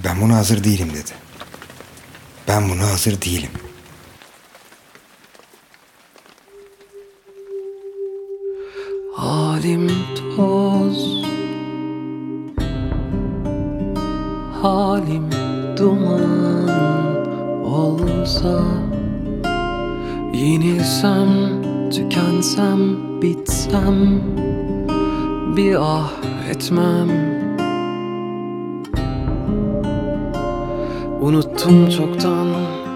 Ben buna hazır değilim dedi. Ben buna hazır değilim. Halim toz, halim duman olsa, yenilsem, tükensem, bitsem, bir ah etmem. Unuttum çoktan,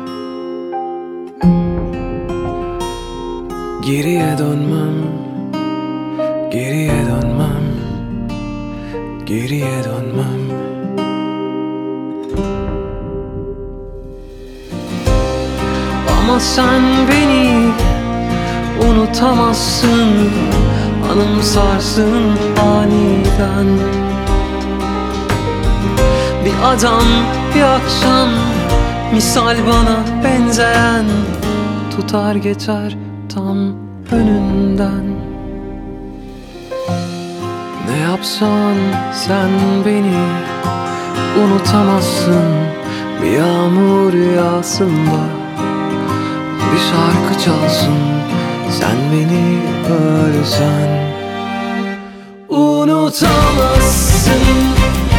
geriye dönmem, geriye dönmem, geriye dönmem. Ama sen beni unutamazsın, anımsarsın aniden. Bir adam, bir akşam, misal bana benzeyen, tutar geçer tam önünden. Ne yapsan sen beni unutamazsın. Bir yağmur yağsın da bir şarkı çalsın, sen beni ölsen unutamazsın.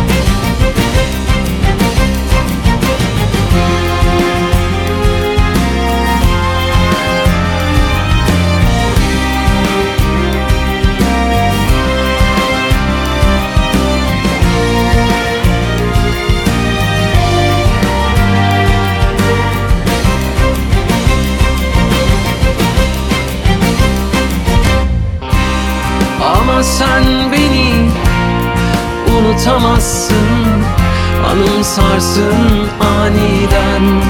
Ama sen beni unutamazsın, anımsarsın aniden.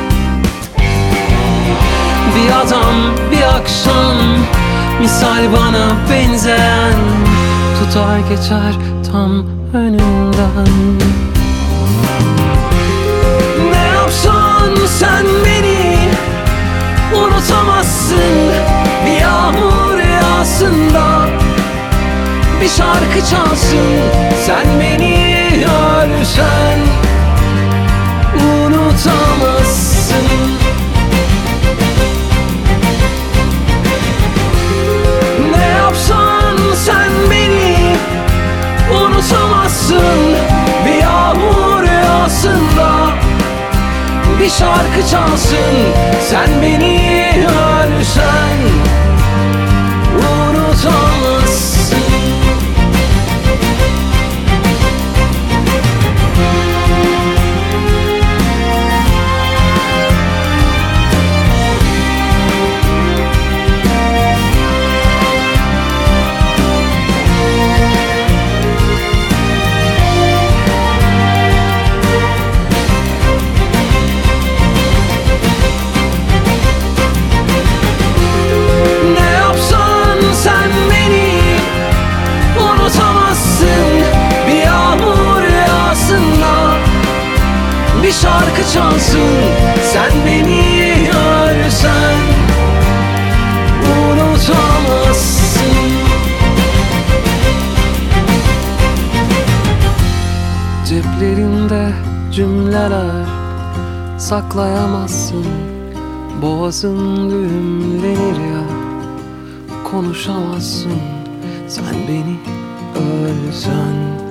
Bir adam, bir akşam, misal bana benzeyen, tutar geçer tam önünden. Ne yapsan sen beni unutamazsın. Bir yağmur yağsın da bir şarkı çalsın, sen beni ölsen unutamazsın. Ne yapsan sen beni unutamazsın. Bir yağmur yağsın da bir şarkı çalsın, sen beni ölsen unutamazsın. Bir şarkı çalsın, sen beni ölsen unutamazsın. Ceplerinde cümleler saklayamazsın. Boğazın düğümlenir ya, konuşamazsın. Sen beni ölsen